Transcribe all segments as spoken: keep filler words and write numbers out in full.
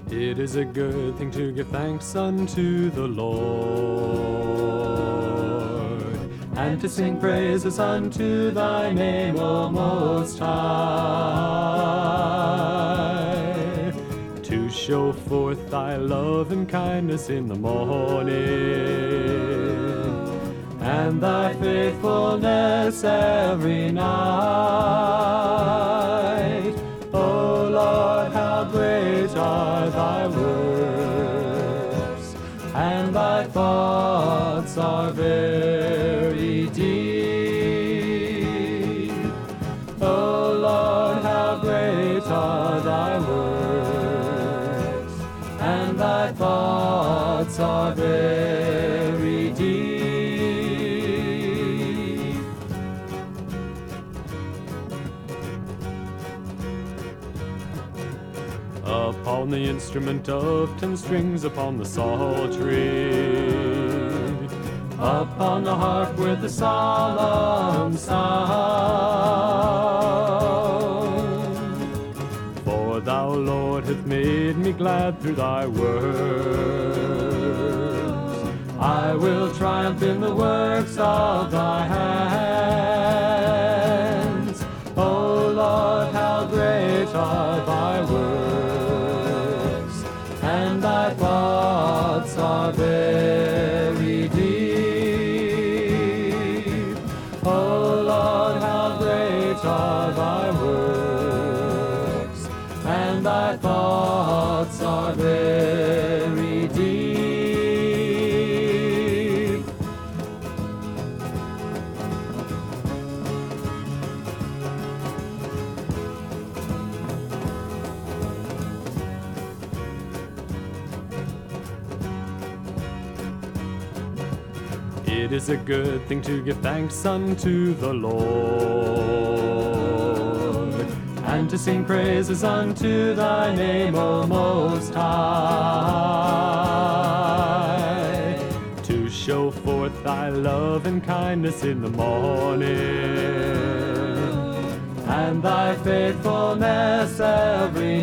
It is a good thing to give thanks unto the Lord, and to sing praises unto thy name, O Most High, to show forth thy love and kindness in the morning, and thy faithfulness every night. O Lord, how great are thy works, and thy thoughts are very deep. O Lord, how great are thy works, and thy thoughts are very deep. Upon the instrument of ten strings, upon the psaltery, upon the harp with the solemn sound. For thou, Lord, hast made me glad through thy words. I will triumph in the works of thy hands. O Lord, how great are thy works, and thy thoughts are very deep. O Lord, how great are thy works, and thy thoughts are very deep. It is a good thing to give thanks unto the Lord, and to sing praises unto thy name, O Most High, to show forth thy love and kindness in the morning, and thy faithfulness every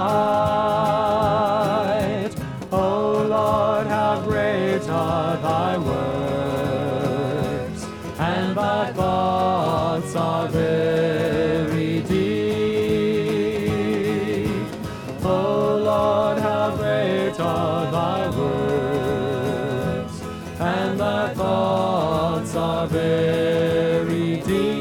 night. O Lord, how great are thy works, and thy thoughts are very deep. O Lord, how great are thy works, and thy thoughts are very deep.